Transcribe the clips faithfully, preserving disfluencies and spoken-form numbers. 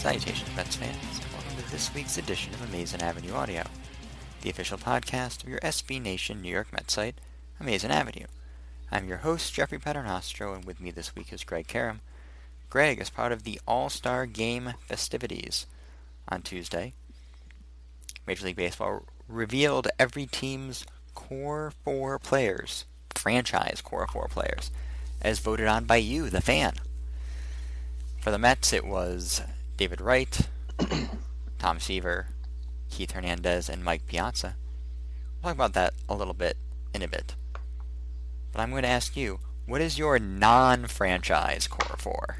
Salutations, Mets fans, and welcome to this week's edition of Amazin' Avenue Audio, the official podcast of your S B Nation New York Mets site, Amazin' Avenue. I'm your host, Jeffrey Paternostro, and with me this week is Greg Karam. Greg is part of the All-Star Game festivities on Tuesday. Major League Baseball revealed every team's core four players, franchise core four players, as voted on by you, the fan. For the Mets, it was David Wright, Tom Seaver, Keith Hernandez, and Mike Piazza. We'll talk about that a little bit in a bit. But I'm going to ask you, what is your non-franchise core four?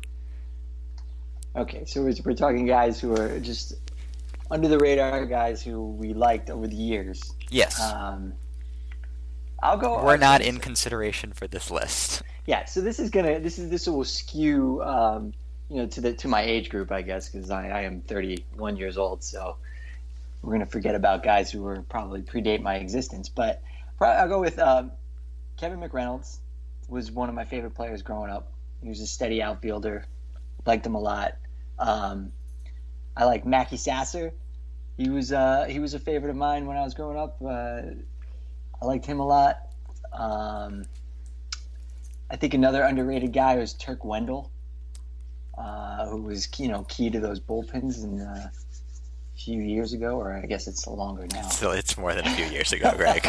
Okay, so we're, we're talking guys who are just under the radar, guys who we liked over the years. Yes. Um, I'll go. We're not in consideration for this list. Yeah, so this is gonna this is this will skew, um, you know, to the to my age group, I guess, because I, I am thirty-one years old. So we're gonna forget about guys who were probably predate my existence. But I'll go with um, Kevin McReynolds. Was one of my favorite players growing up. He was a steady outfielder. Liked him a lot. Um, I like Mackie Sasser. He was uh, he was a favorite of mine when I was growing up. Uh, I liked him a lot. Um, I think another underrated guy was Turk Wendell, uh, who was you know key to those bullpens in, uh, a few years ago, or I guess it's longer now. So it's more than a few years ago, Greg.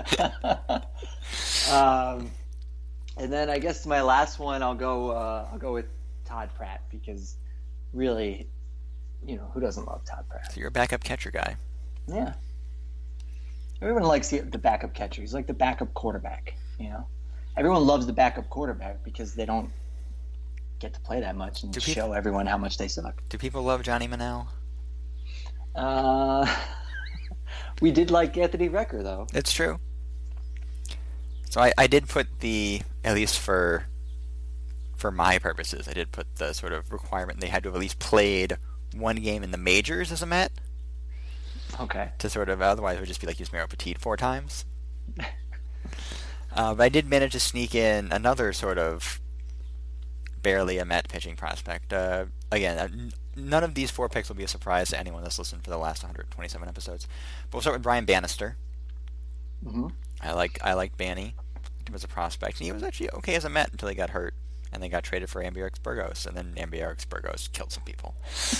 um, and then I guess my last one, I'll go. Uh, I'll go with Todd Pratt because really, you know, who doesn't love Todd Pratt? So you're a backup catcher guy. Yeah. Everyone likes the, the backup catcher. He's like the backup quarterback, you know? Everyone loves the backup quarterback because they don't get to play that much and Do show people, everyone how much they suck. Do people love Johnny Manziel? Uh, we did like Anthony Recker, though. It's true. So I, I did put the, at least for for my purposes, I did put the sort of requirement they had to have at least played one game in the majors as a Met. Okay. To sort of, otherwise it would just be like Yusmeiro Petit four times. uh, but I did manage to sneak in another sort of barely a Met pitching prospect. Uh, again, uh, n- none of these four picks will be a surprise to anyone that's listened for the last one hundred twenty-seven episodes. But we'll start with Brian Bannister. Mm-hmm. I like I liked Banny. Liked him as a prospect. And he was actually okay as a Met until he got hurt. And they got traded for Ambiorix Burgos. And then Ambiorix Burgos killed some people.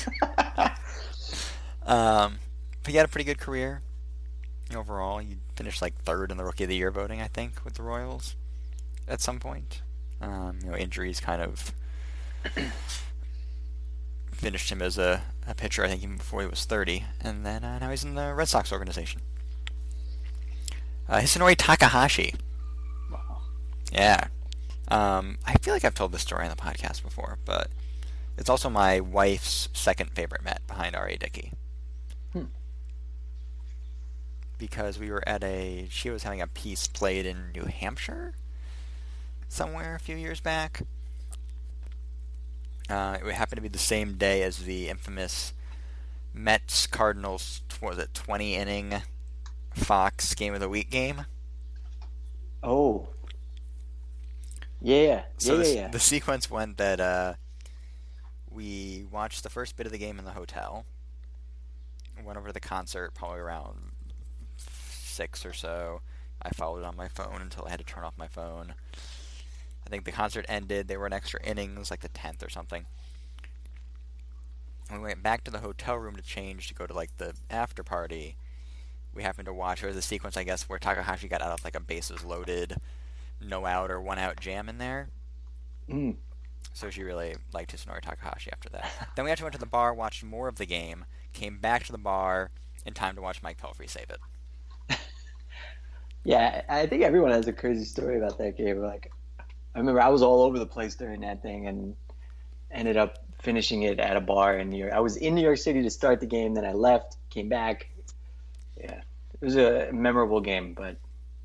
um... But he had a pretty good career overall. He finished like third in the Rookie of the Year voting, I think, with the Royals at some point. Um, you know, injuries kind of finished him as a, a pitcher, I think, even before he was thirty. And then uh, now he's in the Red Sox organization. Uh, Hisanori Takahashi. Wow. Yeah. Um, I feel like I've told this story on the podcast before, but it's also my wife's second favorite Met behind R A. Dickey. Hmm. Because we were at a, she was having a piece played in New Hampshire somewhere a few years back. Uh, it happened to be the same day as the infamous Mets Cardinals, what was it, twenty inning Fox Game of the Week game. Oh. Yeah. So yeah, the, yeah, yeah. the sequence went that uh, we watched the first bit of the game in the hotel. Went over to the concert probably around six or so. I followed it on my phone until I had to turn off my phone. I think the concert ended. They were in extra innings, like the tenth or something. And we went back to the hotel room to change to go to like the after party. We happened to watch, there was a sequence, I guess, where Takahashi got out of like a bases loaded, no out or one out jam in there. Mm. So she really liked Hisanori Takahashi after that. Then we actually went to the bar, watched more of the game, came back to the bar in time to watch Mike Pelfrey save it. Yeah, I think everyone has a crazy story about that game. Like, I remember I was all over the place during that thing and ended up finishing it at a bar in New York. I was in New York City to start the game, then I left, came back. Yeah, it was a memorable game, but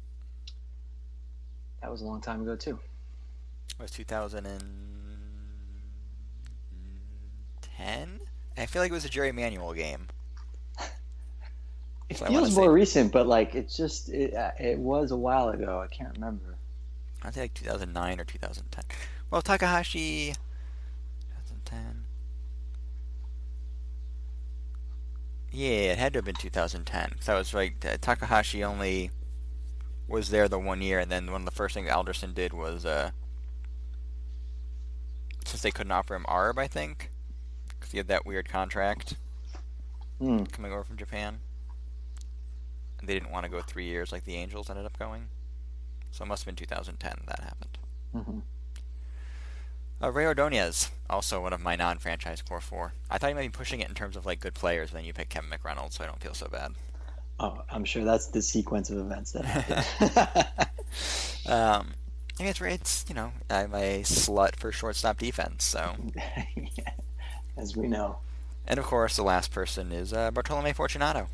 that was a long time ago too. It was two thousand ten? I feel like it was a Jerry Manuel game. It So feels say, more recent, but like it's just it, uh, it was a while ago. I can't remember. I'd say like two thousand nine or two thousand ten. Well, Takahashi, twenty ten. Yeah, it had to have been two thousand ten. So I was like, uh, Takahashi only was there the one year, and then one of the first things Alderson did was, uh, since they couldn't offer him A R B, I think, because he had that weird contract Hmm. coming over from Japan. And they didn't want to go three years like the Angels ended up going. So it must have been two thousand ten that happened. Mm-hmm. Uh, Ray Ordonez, also one of my non-franchise core four. I thought you might be pushing it in terms of like good players, but then you picked Kevin McReynolds, so I don't feel so bad. Oh, I'm sure that's the sequence of events that happened. um, I guess it's, you know, I'm a slut for shortstop defense, so. Yeah, as we know. And of course, the last person is uh, Bartolome Fortunato.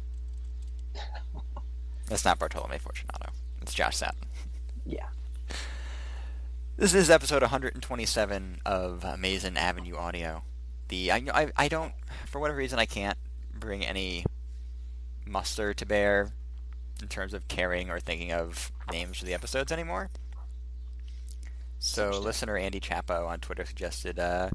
That's not Bartolome Fortunato. It's Josh Satin. Yeah. This is episode one hundred twenty-seven of Amazing Avenue Audio. The I, I, I don't, for whatever reason, I can't bring any muster to bear in terms of caring or thinking of names for the episodes anymore. So listener Andy Chapo on Twitter suggested uh,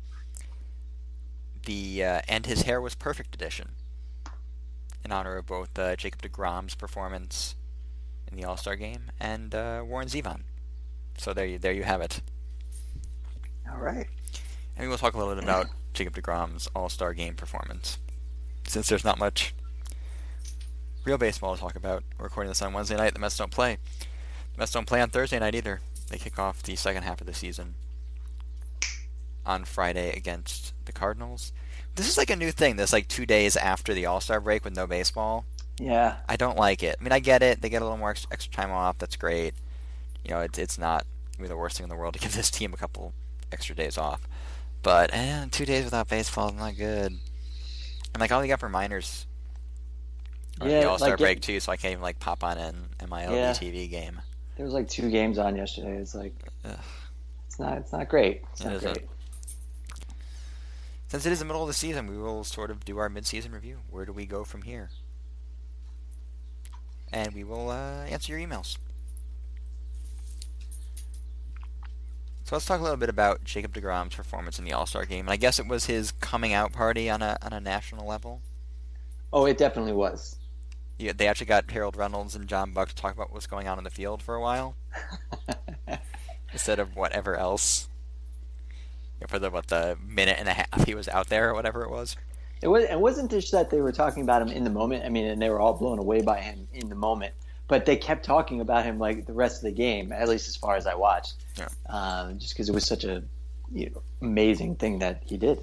the uh, And His Hair Was Perfect edition in honor of both uh, Jacob deGrom's performance in the All-Star game and uh, Warren Zevon. So there you there you have it. All right. And we'll talk a little bit about Jacob deGrom's All-Star game performance, since there's not much real baseball to talk about. We're recording this on Wednesday night. The Mets don't play. The Mets don't play on Thursday night either. They kick off the second half of the season on Friday against the Cardinals. This is like a new thing. This like two days after the All-Star break with no baseball. Yeah. I don't like it. I mean, I get it. They get a little more extra, extra time off. That's great. You know, it's it's not really the worst thing in the world to give this team a couple extra days off. But eh, two days without baseball is not good. And like all you got for minors on Yeah, the All-Star like, break it- too, so I can't even like pop on an M I L B Yeah. T V game. There was like two games on yesterday. It's like Ugh. it's not it's not great. It's It not isn't. great. Since it is the middle of the season, we will sort of do our mid-season review. Where do we go from here? And we will uh, answer your emails. So let's talk a little bit about Jacob deGrom's performance in the All-Star game. And I guess it was his coming out party on a on a national level. Oh, it definitely was. Yeah, they actually got Harold Reynolds and John Buck to talk about what's going on in the field for a while, instead of whatever else. You know, for the what the minute and a half he was out there or whatever it was. It was. It wasn't just that they were talking about him in the moment. I mean, and they were all blown away by him in the moment. But they kept talking about him like the rest of the game, at least as far as I watched. Yeah. Um, just because it was such a you know, amazing thing that he did.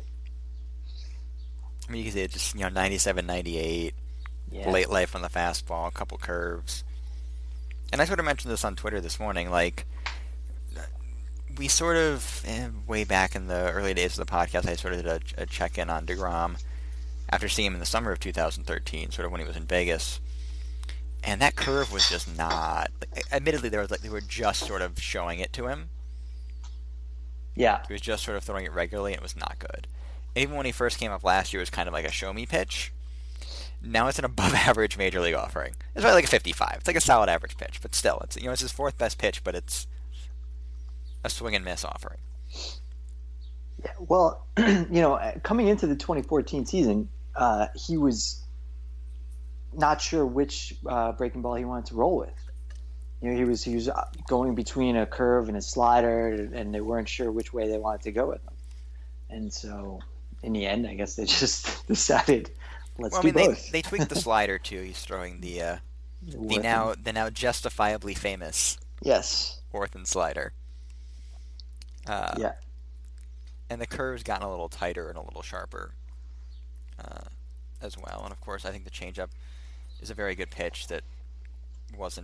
I mean, you can see it just, you know, ninety-seven, ninety-eight, Yeah. late life on the fastball, a couple curves. And I sort of mentioned this on Twitter this morning, like, we sort of, eh, way back in the early days of the podcast, I sort of did a, a check-in on deGrom after seeing him in the summer of two thousand thirteen, sort of when he was in Vegas. And that curve was just not, like, admittedly, there was like they were just sort of showing it to him. Yeah. He was just sort of throwing it regularly, and it was not good. And even when he first came up last year, it was kind of like a show-me pitch. Now it's an above-average major league offering. It's probably like a fifty-five. It's like a solid average pitch, but still, it's you know it's his fourth best pitch, but it's a swing and miss offering. Yeah. Well, you know, coming into the twenty fourteen season, uh, he was not sure which uh, breaking ball he wanted to roll with. You know, he was he was going between a curve and a slider, and they weren't sure which way they wanted to go with them. And so, in the end, I guess they just decided, let's well, I do mean, both. they, they tweaked the slider too. He's throwing the uh, the now the now justifiably famous yes Orthan slider. Uh, yeah and the curve's gotten a little tighter and a little sharper uh, as well. And of course, I think the changeup is a very good pitch that wasn't